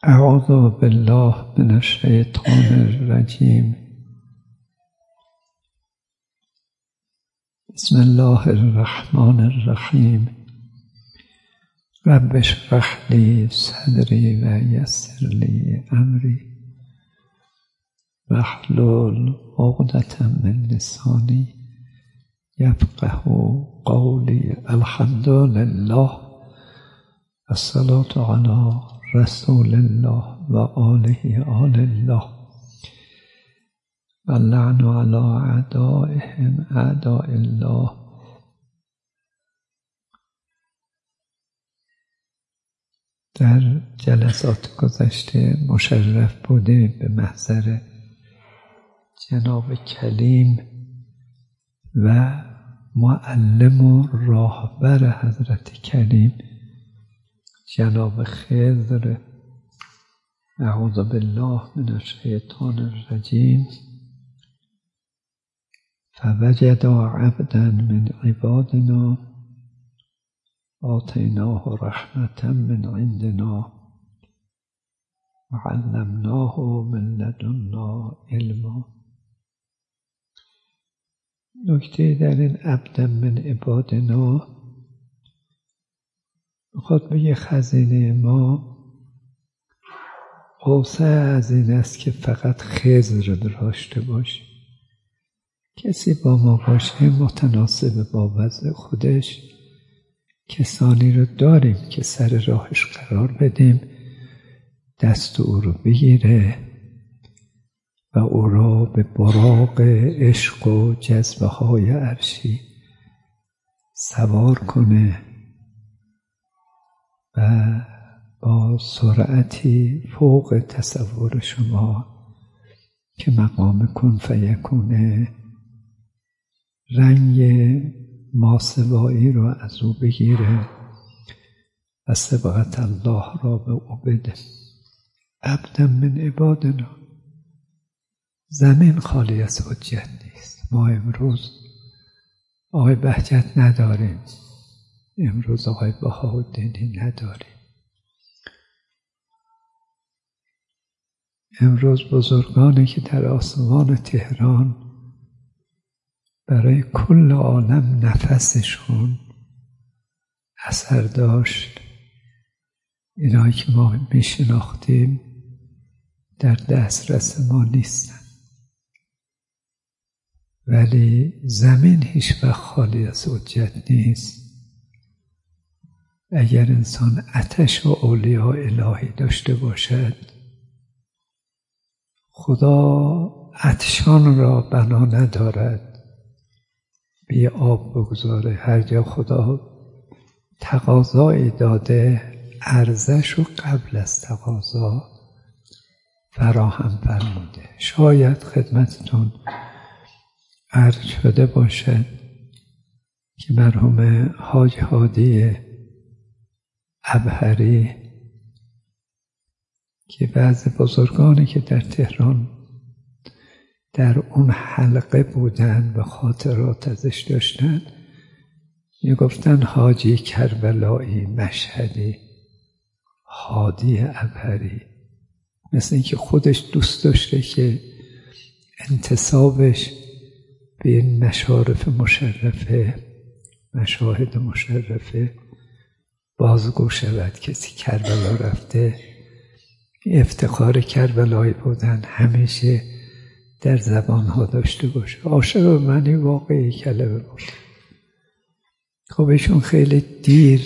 اعوذ بالله من الشیطان الرجیم. بسم الله الرحمن الرحیم. رب اشرح لی صدری و یسر لی امری واحلل عقدة من لسانی یفقهوا قولی. الحمد لله الصلاة علی رسول الله و آله آل الله و اللعن علی اعدائهم اعداء الله. در جلسات گذشته مشرف بوده به محضر جناب کلیم و معلم و راهبر حضرت کلیم جناب خضر اعوذ بالله من الشیطان الرجیم. فوجدا عبدا من عبادنا آتیناه رحمة من عندنا وعلمناه من لدنا علما. نکته در این عبدا من عبادنا خود به خزینه ما اوسع از این است که فقط خضر داشته باشه. کسی با ما باشه متناسب با وضع خودش. کسانی رو داریم که سر راهش قرار بدیم، دست او رو بگیره و او را به براق عشق و جذبه های عرشی سوار کنه و با سرعتی فوق تصور شما که مقام کن فیکونه رنگ ماسوایی را از او بگیره و سبقت الله را به او بده. عبدا من عبادنا. زمین خالی از حجت نیست. ما امروز آقای بهجت نداریم، امروز آقای بهاءالدینی نداریم، امروز بزرگانی که در آسمان تهران برای کل عالم نفسشون اثر داشت، اینایی که ما میشناختیم در دسترس ما نیستن. ولی زمین هیچ وقت خالی از حجت نیست. اگر انسان آتش و اولیاء الهی داشته باشد، خدا عطشان را بنا ندارد بی آب بگذاره. هر جا خدا تقاضایی داده عرضش رو قبل از تقاضا فراهم فرموده. شاید خدمتتون عرض شده باشد که مرحوم حاج هادی ابهری که بعض بزرگانی که در تهران در اون حلقه بودن و خاطرات ازش داشتن میگفتن حاجی کربلایی مشهدی هادی ابهری، مثل اینکه خودش دوست داشته که انتسابش به این مشارف مشرفه، مشاهد مشرفه بازگو شود. کسی کربلا رفته، افتخار کربلایی بودن همیشه در زبانها داشته باشه. عاشق معنی واقعی کلمه باشه. خب ایشون خیلی دیر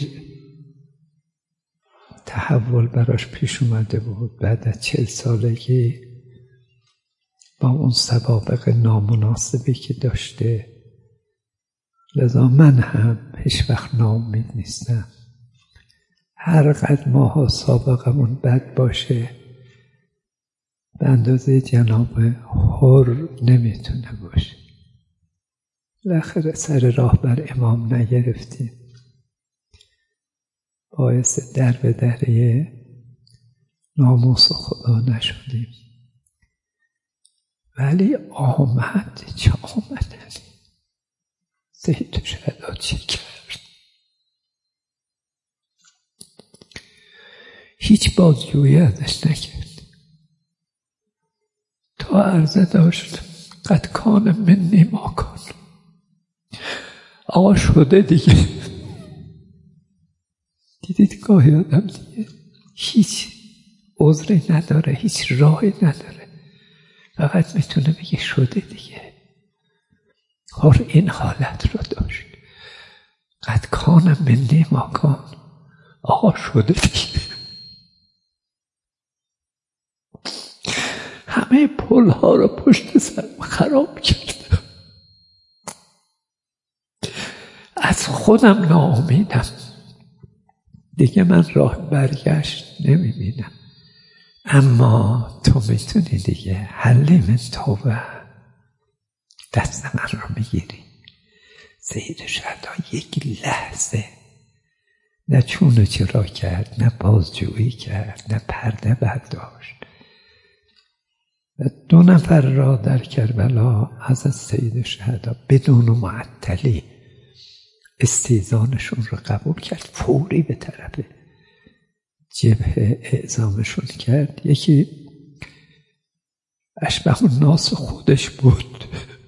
تحول براش پیش اومده بود، بعد از 40 سالگی با اون سوابق نامناسبی که داشته. لذا من هم هیچ وقت ناامید نیستم. هر قدر ماها سابقمون بد باشه به اندازه جناب حر نمیتونه باشه. بالاخره سر راه بر امام نگرفتیم، باعث در به دره ناموس خدا نشدیم. ولی آمد. چه آمدنی؟ زید شهدا چه کرد؟ هیچ بازجویی ازش نکرد تا عرضه داشت قد کان منی ما کان. آقا شده دیگه. دیدید گاهی آدم دیگه هیچ عذری نداره، هیچ راهی نداره، فقط میتونه بگه شده دیگه. هر این حالت رو داشت، قد کان منی ما کان. آقا شده دیگه. همه پل ها رو پشت سرم خراب کردم، از خودم ناامیدم دیگه، من راه برگشت نمیبینم. اما تو میتونی دیگه، حلی من توبه، دست من رو میگیری. سید شهدا یک لحظه نه چون چرا کرد، نه بازجویی کرد، نه پرده برداشت. و 2 نفر را در کربلا حضرت سید شهدا بدون معطلی استیذانشون رو قبول کرد، فوری به طرف جبهه اعزامشون کرد. یکی اشبه الناس خودش بود،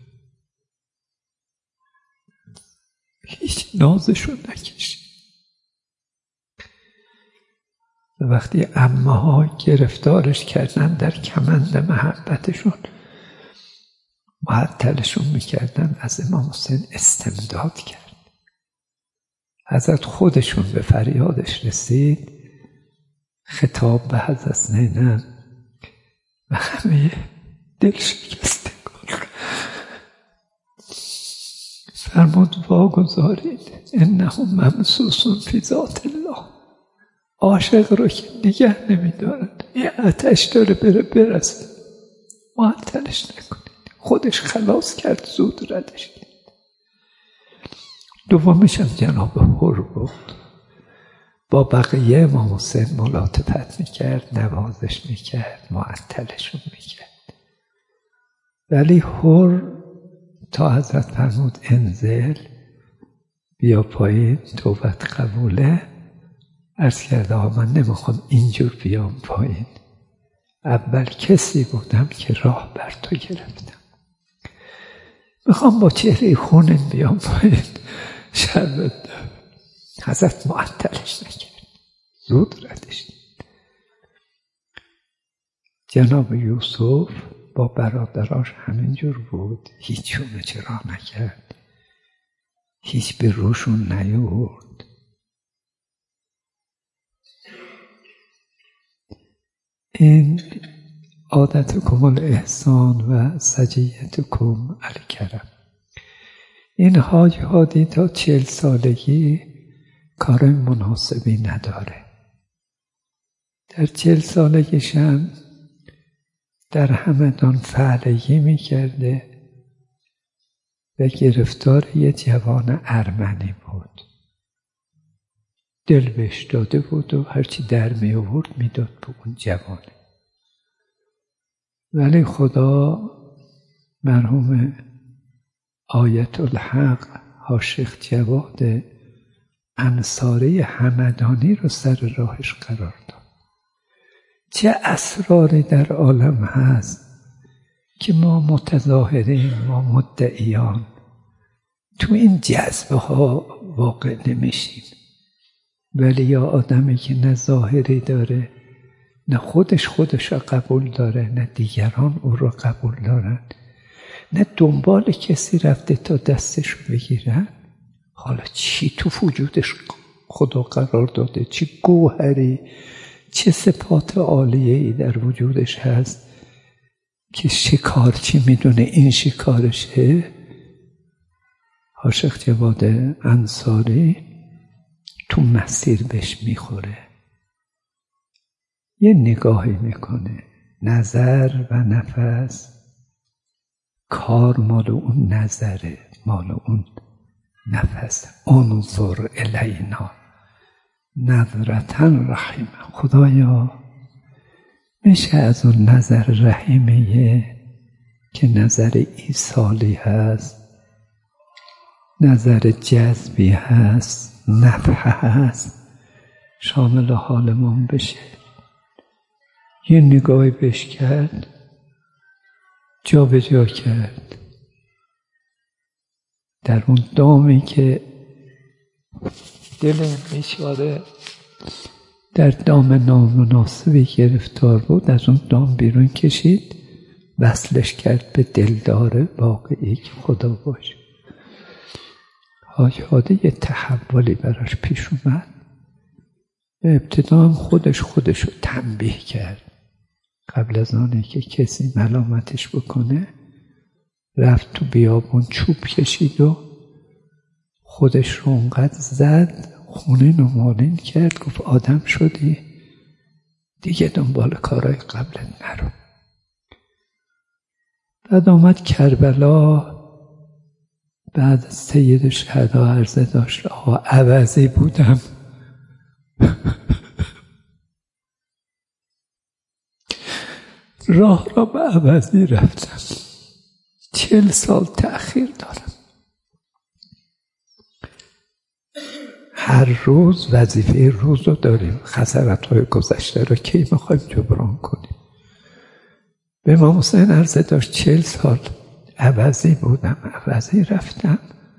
هیچ نازشون نکشید. وقتی عمه ها گرفتارش کردن در کمند محبتشون، معطلشون میکردن، از امام حسین استمداد کرد. حضرت خودشون به فریادش رسید، خطاب به حضرت زینب و همه دل شکستگان فرمود واگذارید، انه ممسوس فی ذات الله. عاشق رو که نگه نمیدارد، این آتش داره بره برسه، معطلش نکنید. خودش خلاص کرد، زود ردش کرد. دومش هم جناب حر بود، با بقیه امام حسین ملاطفت میکرد، نوازش میکرد، معطلشون میکرد. ولی حر تا حضرت فرمود انزل، بیا پایین، توبت قبوله، عرض کرده آقا من نمیخوام اینجور بیام پایین، اول کسی بودم که راه بر تو گرفتم، میخوام با چهره خونین بیام پایین، شربت. حضرت معطلش نکرد، زود ردش. جناب یوسف با برادراش همینجور بود، هیچ چرا نکرد، هیچ به روشون نیورد. این عادتکم الاحسان و سجیتکم الکرم. این حاج هادی تا 40 سالگی کار مناسبی نداره. در 40 سالگیش هم در همدان فعلگی میکرده و گرفتار یه جوان ارمنی بود. دل بهش داده بود و هرچی در می آورد میداد به اون جوانه. ولی خدا مرحوم آیت الحق حاشق جواد انصاری همدانی رو سر راهش قرار داد. چه اسراری در عالم هست که ما متظاهرین، ما مدعیان تو این جذبه ها واقع نمیشیم. ولی یا آدمی که نه ظاهری داره، نه خودش را قبول داره، نه دیگران او را قبول دارن، نه دنبال کسی رفته تا دستشو بگیرن، حالا چی تو وجودش خدا قرار داده، چه گوهری، چه صفات عالیه‌ای در وجودش هست که شکارچی میدونه این شکارشه. حاشق جواد انصاری تو مسیر بهش میخوره، یه نگاهی میکنه، نظر و نفس، کار مال اون نظره، مال اون نفس. انظر الینا نظرة رحیم. خدایا میشه از اون نظر رحیمیه که نظر ایصالی هست، نظر جذبی هست، نفح هست، شامل حالمون بشه. یه نگاهی بهش کرد، جا به جا کرد. در اون دامی که دل بیچاره در دام نامناسبی گرفتار بود، از اون دام بیرون کشید، وصلش کرد به دلدار واقعی که خدا باشه. حاج هادی یه تحولی براش پیش اومد. به ابتدا هم خودش رو تنبیه کرد. قبل از آنه که کسی ملامتش بکنه رفت تو بیابون چوب کشید و خودش رو اونقدر زد، خونه نمالین کرد، گفت آدم شدی دیگه دنبال کارهای قبلت نرو. بعد آمد کربلا، بعد از سید شهدا عرضه داشت آقا عوضی بودم راه را به عوضی رفتم، 40 سال تأخیر دارم. هر روز وظیفه روز رو داریم، خسارت‌های گذشته رو کی میخوایم جبران کنیم؟ به امام حسین عرضه داشت 40 سال عوضی بودم، عوضی رفتم،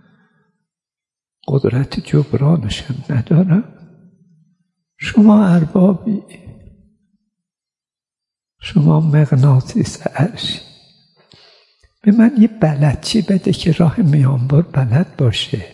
قدرت جبرانشم ندارم. شما اربابی، شما مغناطیس عرشی، به من یه بلدچی بده که راه میانبر بلد باشه.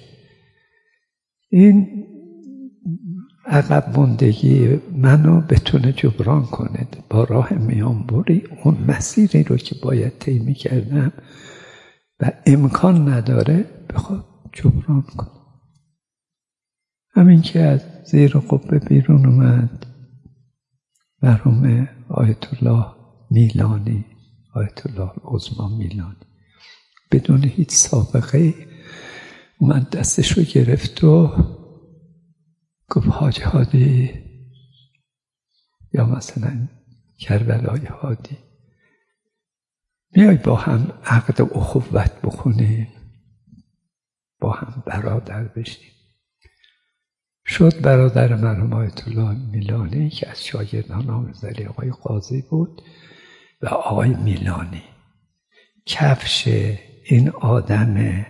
این عقب ماندگی منو بتونه جبران کنه با راه میانبری. اون مسیری رو که باید طی می‌کردم و امکان نداره بخواد جبران کنه. همین که از زیر قبه بیرون اومد، مرحوم آیت الله میلانی، آیت الله العظمی میلانی، بدون هیچ سابقه اومد دستش رو گرفت و گفت حاج هادی، یا مثلا کربلای هادی، میای با هم عقد اخوت بکنیم، با هم برادر بشیم. شد برادر مرحوم آیت الله میلانی که از شاگردان نامزدی آقای قاضی بود و آقای میلانی. کفش این آدم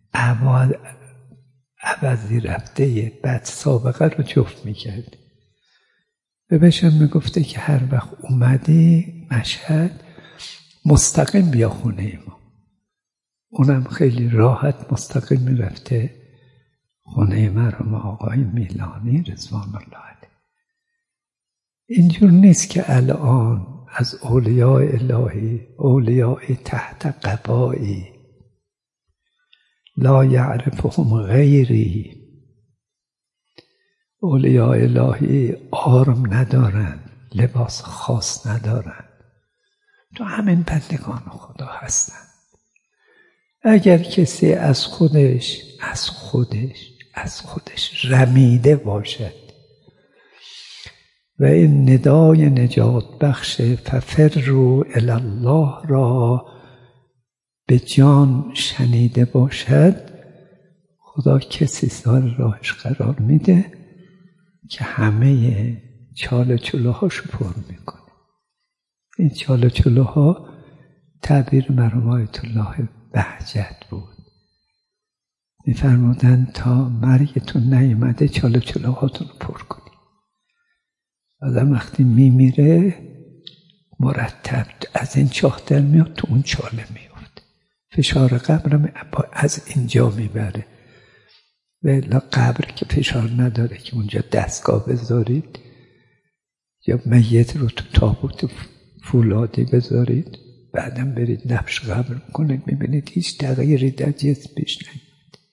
عوضی رفته بد سابقه رو جفت میکرد. به بهشم میگفته که هر وقت اومدی مشهد مستقیم بیا خونه ما. اونم خیلی راحت مستقیم میرفته خونه مرحوم آقای میلانی رضوان الله علیه. اینجور نیست که الان از اولیاء الهی، اولیاء تحت قبایی لا یعرفهم غیری، اولیاء الهی آرم ندارن، لباس خاص ندارن، تو همین بندگان خدا هستن. اگر کسی از خودش رمیده باشد و این ندای نجات بخش ففروا الی الله را به جان شنیده باشد، خدا کسی سر راهش قرار میده که همه چاله چلوهاشو پر میکنه. این چاله چلوها تعبیر مرحوم آیت الله بهجت بود. میفرمودن تا مرگتون نیامده چاله چلوهاتون رو پر کنید. آدم وقتی میمیره مرتب از این چاه در میاد تو اون چاله میفته، فشار قبر از اینجا میبره. ولی قبر که فشار نداره که اونجا دستگاه بذارید یا میت رو تو تابوت فولادی بذارید، بعدم برید نبش قبر کنید، میبینید هیچ تغییری در جسم پیش نمیاد.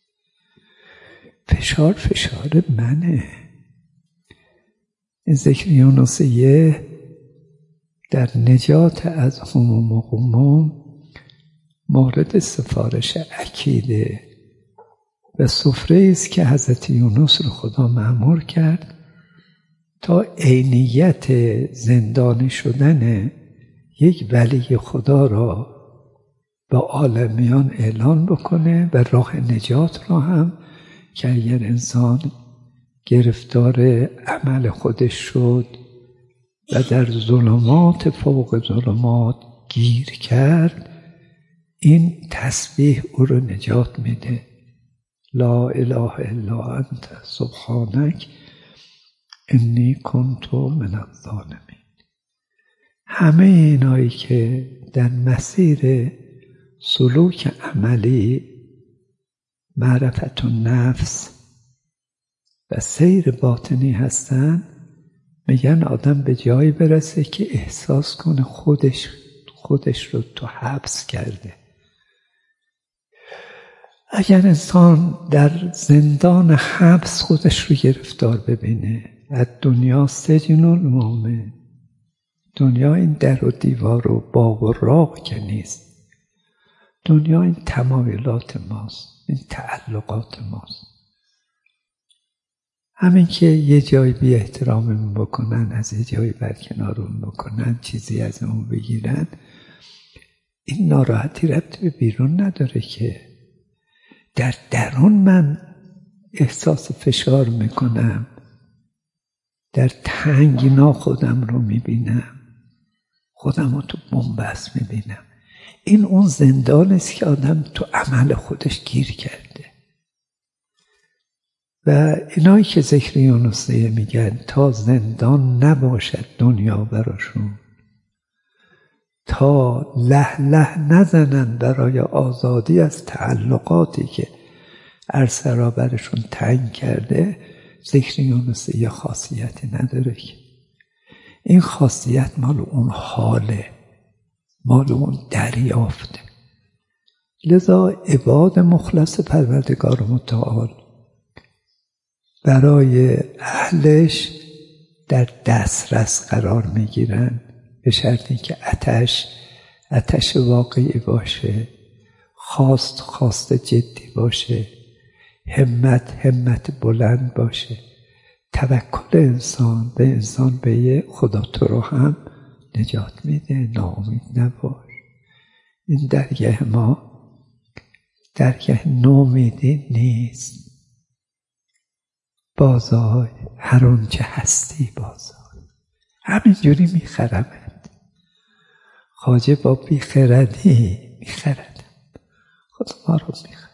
فشار منه. این ذکر یونسیه در نجات از هموم و غموم مورد سفارش اکیده و سفره است که حضرت یونس رو خدا مأمور کرد تا عینیت زندانی شدن یک ولی خدا را به عالمیان اعلان بکنه و راه نجات را هم که اگر انسان گرفتار عمل خودش شد، و در ظلمات فوق ظلمات گیر کرد، این تسبیح او رو نجات میده. لا اله الا انت سبحانک انی کنت من الظالمین. همه اینایی که در مسیر سلوک عملی، معرفت النفس و سیر باطنی هستن، میگن آدم به جایی برسه که احساس کنه خودش رو تو حبس کرده. اگر انسان در زندان حبس خودش رو گرفتار ببینه، از دنیا سجن المؤمن، دنیا این در و دیوار و باغ و راغ که نیست، دنیا این تمایلات ماست، این تعلقات ماست. همین که یه جایی بی احتراممون بکنن، از یه جایی برکنارمون بکنن، چیزی از اون بگیرن، این ناراحتی ربطی به بیرون نداره که در درون من احساس فشار میکنم، در تنگنا خودم رو میبینم، خودم رو تو بن‌بست میبینم. این اون زندان است که آدم تو عمل خودش گیر کرده. و اینایی که ذکر یونسیه میگن تا زندان نباشد دنیا براشون، تا له له نزنن برای آزادی از تعلقاتی که ارسرا برشون تنگ کرده، ذکر یونسیه خاصیتی نداره که این خاصیت مال اون حاله، مال اون دریافته. لذا عباد مخلص پروردگار متعال برای اهلش در دسترس قرار میگیرن، به شرطی که آتش واقعی باشه، خواست جدی باشه، همت بلند باشه، توکل انسان به خدا تو رو هم نجات میده، ناامید نباش. این درگاه ما درگاه نومیدی نیست. بازای هر اونچه هستی بازای، همینجوری میخرمت. خواجه با بیخردی میخردم، خود ما رو میخرم.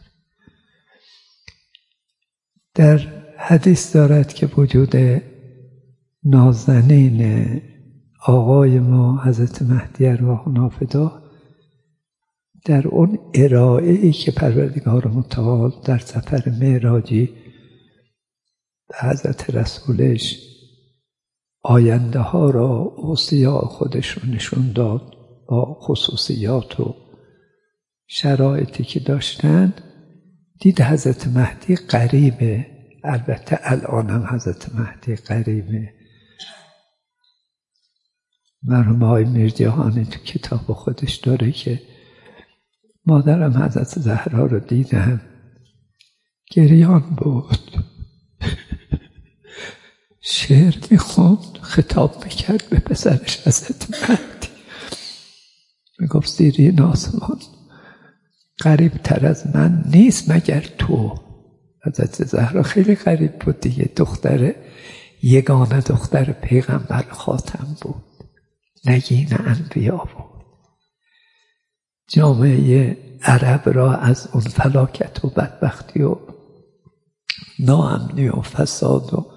در حدیث دارد که وجود نازنین آقای ما حضرت مهدی ارواح نافدا در اون ارائه‌ای که پروردگار متعال در سفر معراجی به حضرت رسولش آینده ها را اوصیاء خودش رو نشون داد با خصوصیات و شرایطی که داشتند. دید حضرت مهدی قریبه، البته الانم حضرت مهدی قریبه. مرحوم آقای میرجهانی تو کتاب خودش داره که مادرم حضرت زهرا رو دیدم، گریان بود، شعر میخوند، خطاب میکرد به پسرش حضرت مهدی، میگفت زیر آسمان قریب تر از من نیست مگر تو. حضرت زهرا خیلی قریب بود دیگه، یگانه دختر پیغمبر خاتم بود، نگین انبیا بود. جامعه عرب را از اون فلاکت و بدبختی و ناامنی و فساد و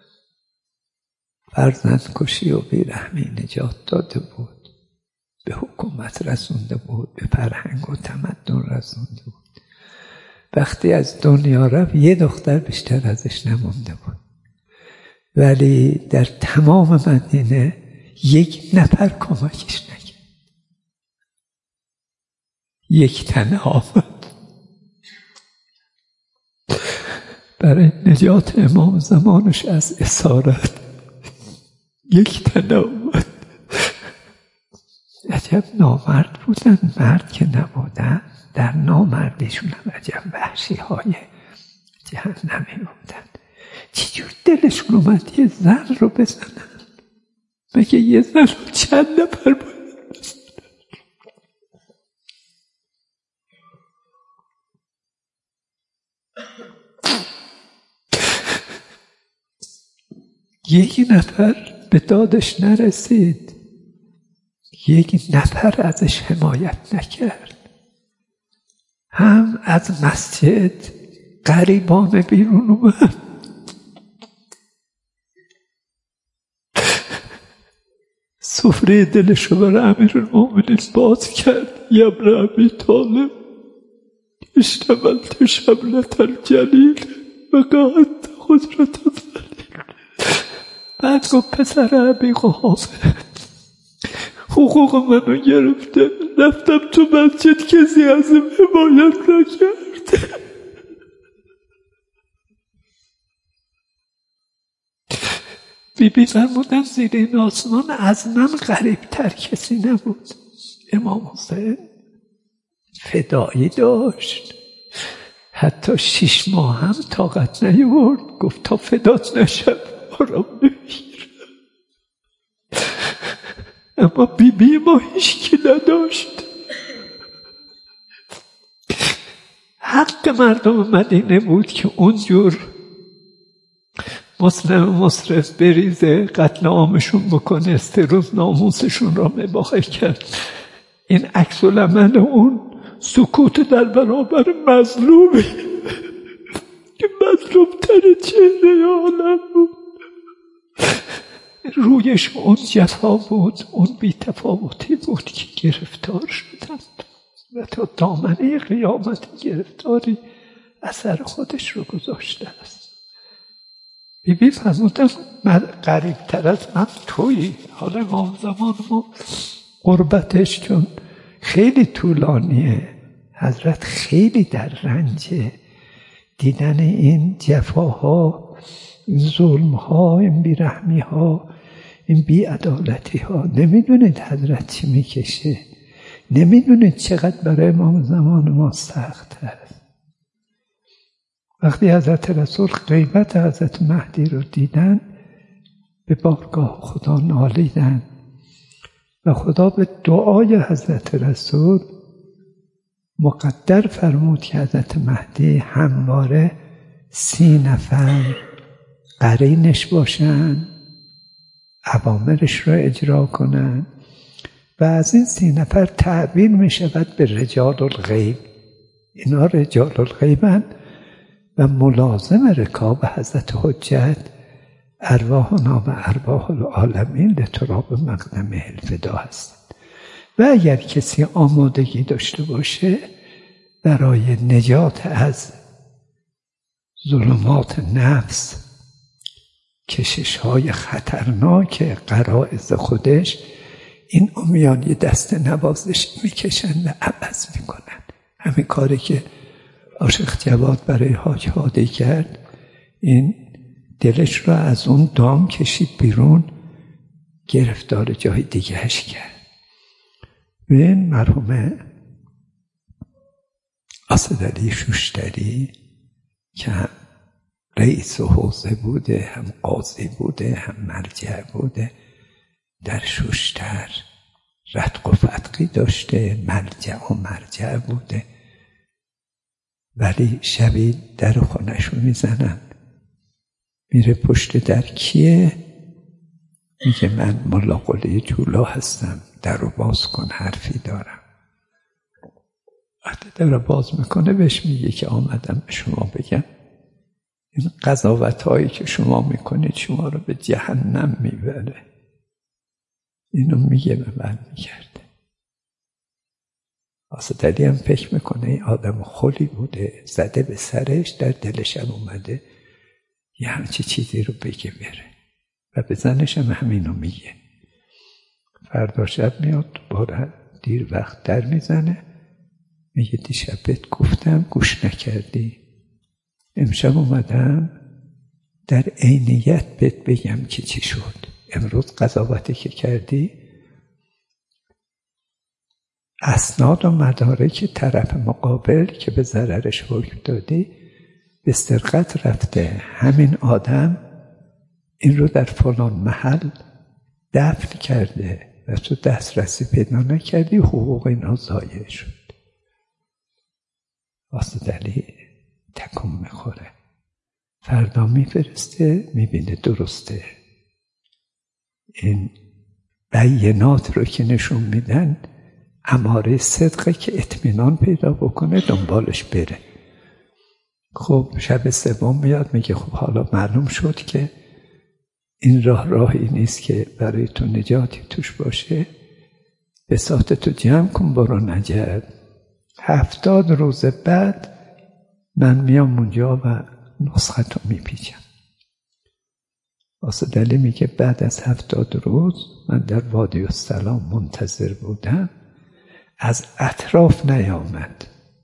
فرزندکشی و بیرحمی نجات داده بود، به حکومت رسونده بود، به فرهنگ و تمدن رسونده بود. وقتی از دنیا رفت یه دختر بیشتر ازش نمونده بود، ولی در تمام مدینه یک نفر کمکش نکرد. یک تنه آمد برای نجات امام زمانش از اسارت، یک تنه آمد. عجب نامرد بودن، مرد که نبودن، در نامردیشون هم عجب وحشی های جهنمی بودن. چجور دلشون اومد یه زن رو بزنن؟ مگه یه زن رو چند نفر باید بزنن؟ یک نفر به دادش نرسید، یک نفر ازش حمایت نکرد. هم از مسجد غریبانه بیرون اومد، سفره دلشو برای امیرالمومنین باز کرد. یا ابن ابی طالب اشتملت شملة الجلیل و قعدت خضرة الذلیل. بعد گفت پسر ابی قحافه حقوق منو گرفته، رفتم تو مسجد کسی ازم حمایت نکرد. بی فرمودن زیر این آسمان از من غریب تر کسی نبود. امام حسین فدایی داشت، حتی 6 ماه هم طاقت نیاورد، گفت تا فدات نشم آرام نمیگیرم. اما بی ما هیچ کی نداشت. حق مردم مدینه بود که اونجور مسلم مصرف بریزه، قتل عامشون بکنه، 3 روز ناموسشون را مباح کرد. این عکس العمل اون سکوت در برابر مظلومی که مظلوم تر چهره عالم بود. رویش اون جفا بود، اون بی‌تفاوتی بود که گرفتار شدند و تا دامنه قیامت گرفتاری اثر خودش رو گذاشته است. بی فرمودن من قریب تر از من تویی. حالا ما زمان ما قربتش چون خیلی طولانیه، حضرت خیلی در رنجه، دیدن این جفاها، این ظلمها، این بیرحمیها، این بیعدالتیها. نمیدونید حضرت چی میکشه، نمیدونید چقدر برای ما زمان ما سخت هست. وقتی حضرت رسول غیبت حضرت مهدی رو دیدن، به بارگاه خدا نالیدن و خدا به دعای حضرت رسول مقدر فرمود که حضرت مهدی همواره 30 نفر قرینش باشن، اوامرش را اجرا کنن و از این 30 نفر تعبیر می شود به رجال الغیب. اینا رجال الغیبن و ملازم رکاب حضرت حجت ارواحنا و ارواح العالمین لتراب مقدم الفدا هستند. و اگر کسی آمادگی داشته باشه برای نجات از ظلمات نفس، کشش‌های خطرناک غرایز خودش، این امیان یه دست نوازش میکشن و عوض میکنن. همین کاری که عاشق جواد برای حاج هادی کرد، این دلش را از اون دام کشید بیرون، گرفتار جای دیگهش کرد. و این مرحوم اسدعلی شوشتری که هم رئیس حوزه بوده، هم قاضی بوده، هم مرجع بوده، در شوشتر رتق و فتقی داشته، مرجع و مرجع بوده، ولی شبی در خونه‌شو میزنن، میره پشت در، کیه؟ میگه من ملا قلی جولا هستم، در رو باز کن، حرفی دارم. وقتی در رو باز میکنه بهش میگه که آمدم به شما بگم این قضاوت هایی که شما میکنید شما رو به جهنم میبره. اینو میگه به من میکرده. اسدعلی هم فکر میکنه این آدم خلی بوده، زده به سرش، در دلش هم اومده یه همچی چیزی رو بگه بره و به زنش هم همینو میگه. فردا شب میاد دوباره دیر وقت در میزنه، میگه دیشب بهت گفتم گوش نکردی، امشب اومدم در عینیت بهت بگم که چی شد. امروز قضاوتی که کردی اسناد و مدارک طرف مقابل که به ضررش حکم دادی به سرقت رفته، همین آدم این رو در فلان محل دفن کرده و تو دسترسی پیدا نکردی، حقوق اینا ضایع شد. اسدعلی تکون میخوره، فردا میفرسته، میبینه درسته، این بینات رو که نشون میدن اماره صدقه که اطمینان پیدا بکنه دنبالش بره. خب شب سوم میاد میگه خب حالا معلوم شد که این راهی نیست که برای تو نجاتی توش باشه، بساطتو جمع کن برو نجد. 70 روز بعد من میام اونجا و نسختو میپیچم. واسه دلی میگه بعد از 70 روز من در وادی السلام منتظر بودم، از اطراف نیامد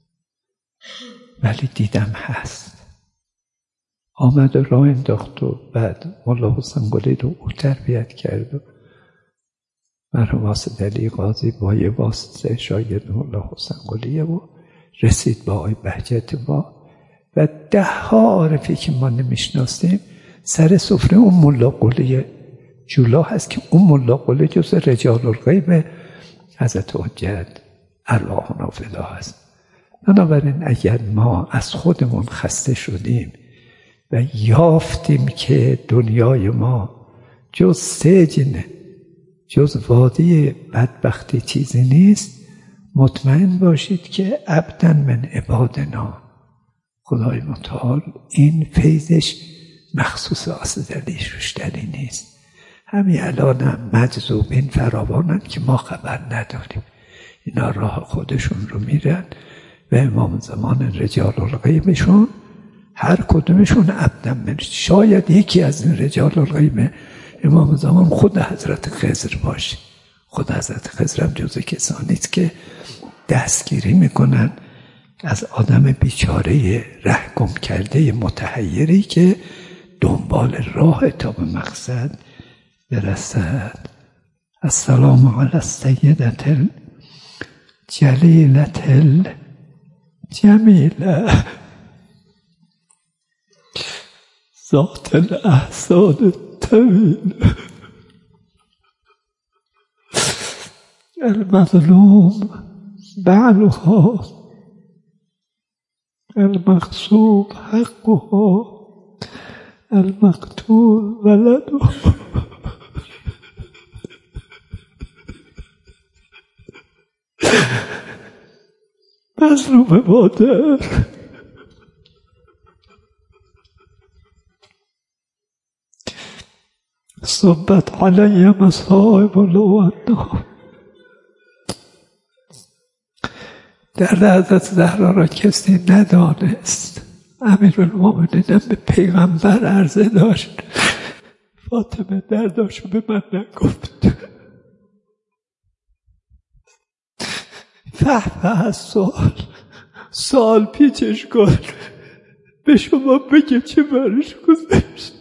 ولی دیدم هست. آمد و راه انداخت و بعد مولا حسین قلی رو او تربیت کرد و مرحوم واسه دلی قاضی با یه واسطه شاگرد مولا حسین قلیه و رسید با آقای بهجت با و 10 عارفی که ما نمیشناسیم سر سفره اون مولا قلی جولا هست که اون مولا قلی جز رجال الغیب حضرت حجت ارواحنا فدا هست. بنابراین اگر ما از خودمون خسته شدیم و یافتیم که دنیای ما جز سجن، جز وادی بدبختی چیزی نیست، مطمئن باشید که عبداً من عبادنا، خدای متعال این فیضش مخصوص آسدلیش روشتری نیست. همین الان هم مجذوبین فراوانن که ما خبر نداریم. اینا راه خودشون رو میرن و امام زمان رجال الغیبشون هر کدومشون عبداً من، شاید یکی از این رجال الغیب امام زمان خود حضرت خضر باشه. خود حضرت خضر هم جزء کسانی است که دستگیری میکنن از آدم بیچاره ره گم کرده متحیری که دنبال راه تا به مقصد برسد. السلام علی السیدة الجلیلة الجمیلة ذات الاحسان الطویل المظلوم بعلها المغصوب حقها المقتول ولده. مظلوم مادر، صبت علی مصائب الوالدها. در حضرت زهرا را کسی ندانست. امیرالمومنین هم به پیغمبر عرضه داشت، فاطمه درداشو به من نگفت. فهمه از سوال پیچش کن، به شما بگه چه برش گذشت.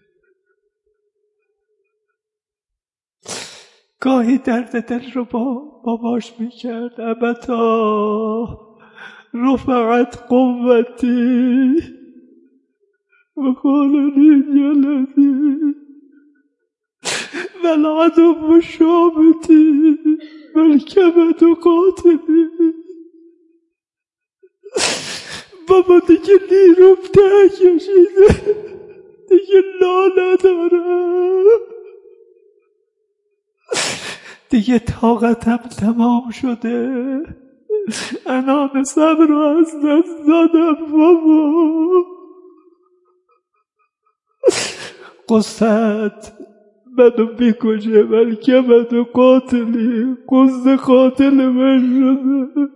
گاهی درد دل رو با باباش میکرد. ابتا رفعت قوتی و قالنی جلدی والعدو شامتی والکبد قاتلی. بابا دیگه نیروم ته کشیده، دیگه لا ندارم، دیگه طاقتم تمام شده، انان صبر رو از دست دادم بابا. قصت منو بکشه بلکه منو قاتلی، قصد قاتل من شده.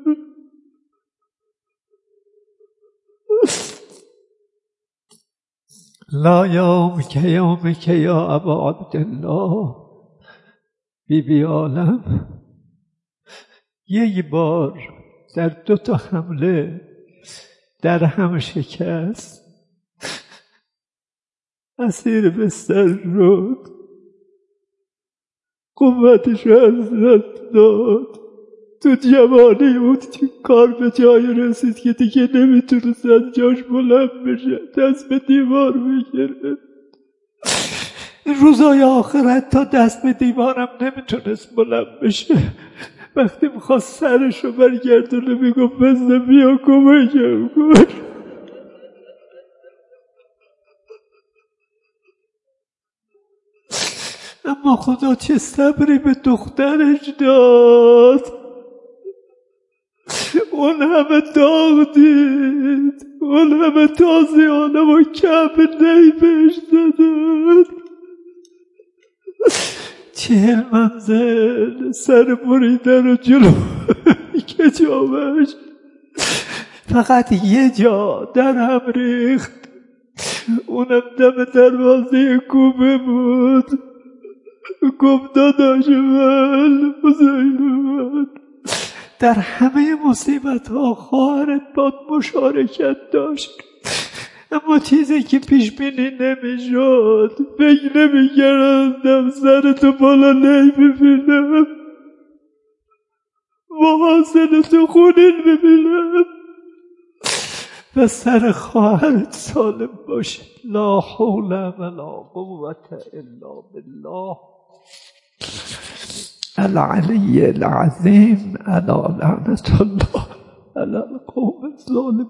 لا یومک یا ابا عبدالله. بی عالم یک بار در 2 حمله در هم شکست، اسیر بستر شد، قوتش از دست داد. تو جوانی بود که کار به جای رسید که دیگه نمیتونست از جاش بلند بشه، دست به دیوار بگیره. روزای آخرت تا دست به دیوارم نمیتونست بلند بشه. وقتی میخواست سرشو برگردونه میگفت بسته بیا کمکم کن. اما اما خدا چه صبری به دخترش داد. اون همه داغ دید، اون همه تازیانه و کعبه نی بهش زدن، 40 منزل سر بریدن و جلو کجابش، فقط یه جا در هم ریخت، اونم دم دروازه کوبه بود. گفت داداش من، حسین من، در همه مصیبت ها خواهرت باد مشارکت داشت، اما چیزی که پیش بینی نمیشد، فکر نمیکردم سرتو بالا ببینم، محاسنتو خونین ببینم و سر خواهرت سالم باشه. لا حول ولا قوة الا بالله العلی العظیم. الا لعنت الله علی القوم الظالمین.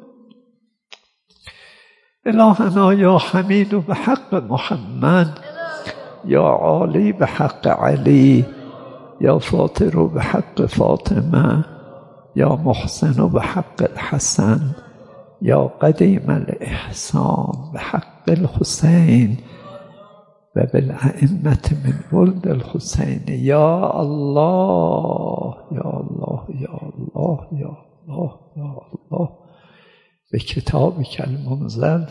الهنا یا حمید به حق محمد، یا عالی به حق علی، یا فاطر به حق فاطمه، یا محسن به حق الحسن، یا قدیم الاحسان به حق الحسین و بالائمة من ولد الحسین. یا الله یا الله یا الله یا الله یا الله. به کتابک المنزل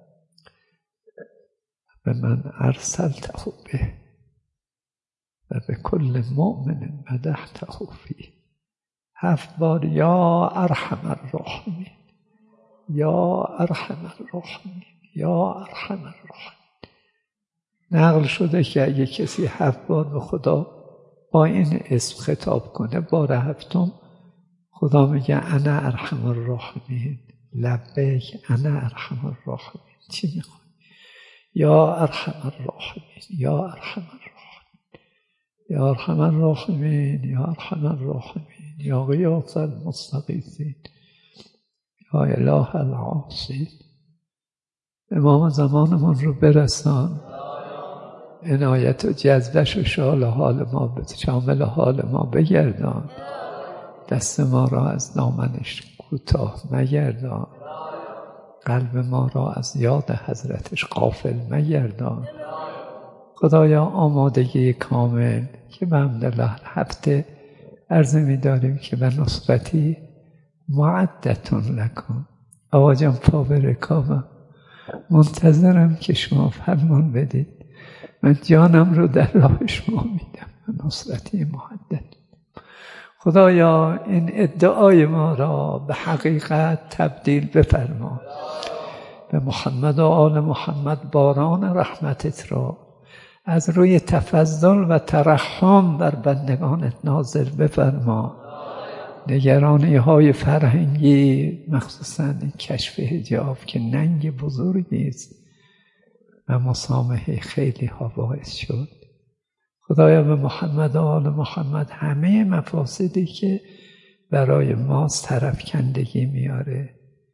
به من ارسلته به و به کل مؤمن مدحته فیه. 7 بار یا ارحم الراحمین، یا ارحم الراحمین، یا ارحم الراحمین. نقل شده که اگه کسی 7 بار به خدا با این اسم خطاب کنه، بار 7م خدا میگه انا ارحم الراحمین، لبیک انا ارحم الراحمین. چی میخوای؟ یا ارحم الراحمین، یا ارحم الراحمین، یا ارحم الراحمین، یا ارحم الراحمین، یا غیاث المستغیثین، یا اله العاصین. امام زمانمون رو برسان، عنایت و جذبش و شال حال ما به شامل حال ما بگردان، دست ما را از دامنش کوتاه مگردان، قلب ما را از یاد حضرتش غافل مگردان. خدایا آمادگی کامل که به حمدالله هفته عرض می داریم که به نصرتی معدتون لکن. آقا جان پاورکاوم، منتظرم که شما فرمان بدید، من جانم رو در راه شما میدم و نصرتی معدت. خدایا این ادعای ما را به حقیقت تبدیل بفرما. به محمد و آل محمد باران رحمتت را از روی تفضل و ترحم بر بندگانت نازل بفرما. نگرانی های فرهنگی، مخصوصا این کشف حجاب که ننگ بزرگی است و مسامحه خیلی ها باعث شد، خدایا به محمد و آل محمد همه مفاسدی که برای ما طرفکندگی میاره،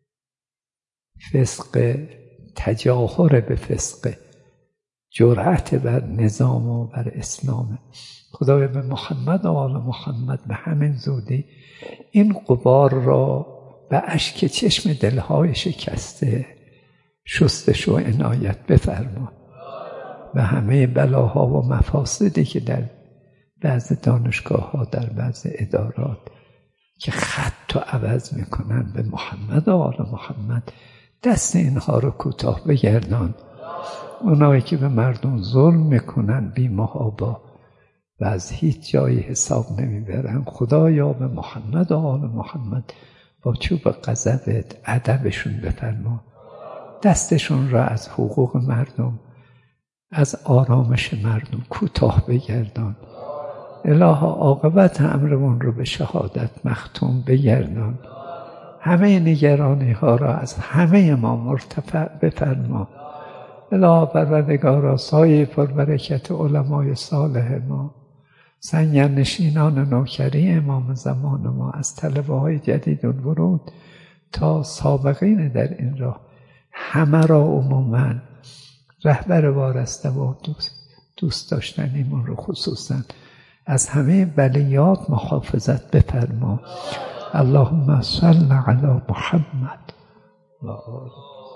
فسق، تجاهر به فسق، جرأت بر نظام و بر اسلام، خدایا به محمد و آل محمد به همین زودی این غبار را به اشک چشم دلهای شکسته شستش و عنایت بفرما. و همه بلاها و مفاسدی که در بعض دانشگاه ها، در بعض ادارات که خط و عوض میکنن، به محمد و آل محمد دست اینها رو کوتاه بگردان. اونایی که به مردم ظلم میکنن بی محابا و از هیچ جایی حساب نمیبرن، خدایا به محمد و آل محمد با چوب غضبت ادبشون بفرما. دستشون را از حقوق مردم، از آرامش مردم کوتاه بگردان. الها عاقبت امرمون رو به شهادت مختوم بگردان. همه نگرانی ها را از همه ما مرتفع بفرما. الها پروردگارا سایه پربرکت علمای صالح ما، سنگر نشینان نوکری امام زمان ما، از طلبه های جدید الورود تا سابقین در این راه، همه را عموماً رهبر وارسته و دوست داشتنیمون رو خصوصا از همه بلیات محافظت بفرما. اللهم صل علی محمد و آله